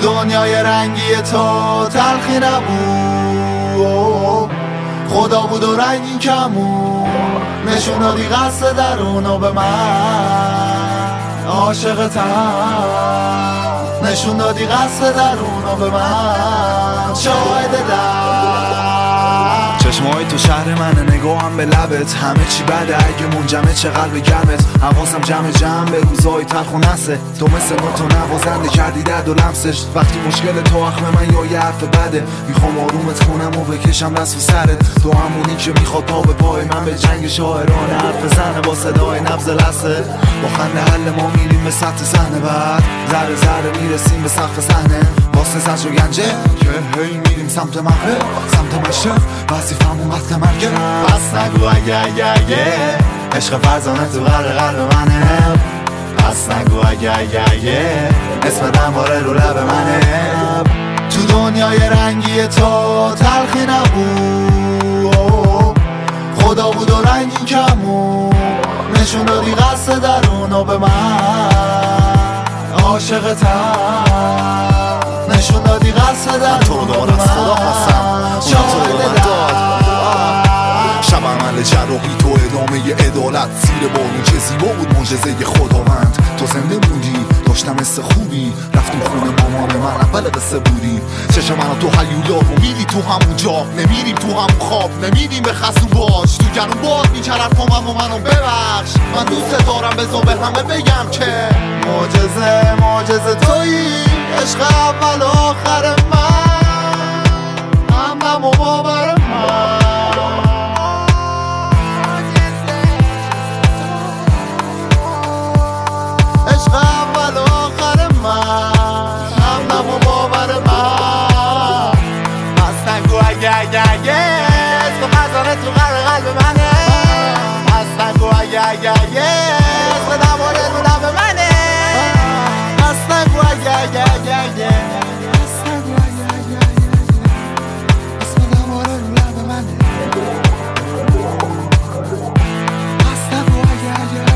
دنیای رنگی تو تلخی نبود، خدا بود و رنگی کمون، نشون دادی قصد درونو به من، عاشقتم، نشون دادی قصد درونو به من، شاهد چشمای تو شهر منه، نگاهم به لبت، همه چی بده اگه منجمه، چه قلب گرمت، حواسم جمع به روزای تلخ و نسه، تو مثل نوت و نوازنده کردی درد و لمسش، وقتی مشکل تو اخم من یا یه حرف بده، میخوام آرومت کنم و بکشم دست و سرت، تو همونی که میخواد پا به پای من به جنگ شاعرانه حرف بزنه، با صدای نبض لحظه، با خنده حل ما میریم به سطح صحنه، بعد ذره ذره میرسیم به سقف صحنه، واسه زجر و گنجه که هی میریم سمت مغرب، سمت مشرق، وظیفمون قتل مرگه، پس نگو اگه عشق فرزانه تو قلب منه، پس نگو اگه اسم دنباره رو لب منه، تو دنیای رنگی تو تلخی نبود، خدا بود و رنگی کمون، نشون دادی قصد درونو به من، عاشقتم، نشون دادی قصد درونو به من، شب عمل جراحی تو ادامه عدالت، زیر بارون چه زیبا بود معجزه خداوند، تو زنده موندی داشتم حس خوبی، رفتیم خونه مامان من اول قصه بودی، چشم من تو هیولا رو میدی تو همون جا، نمیریم تو همون خواب، نمیریم به خسو باش، تو گرون باز میچرد پامم و منو ببخش، من دوست دارم بذار به همه بگم که معجزه تویی، عشق اول و آخر من، همدم و باور من، تو خزانه تو قلب منه، پس نگو اگه اسم دنباره رو لب منه، پس نگو اگه اسم دنباره رو لب منه، پس نگو اگه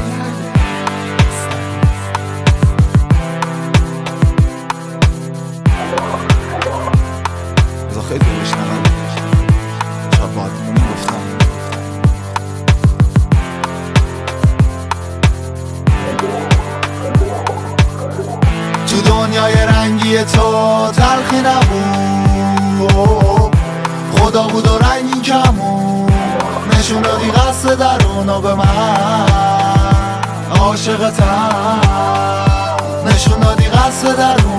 بذار خیلی بشنم تو دنیای رنگی تو تلخی نبود، خدا بود و رنگی کمون، نشون دادی قصد درونو به من، عاشقتم، نشون دادی قصد درونو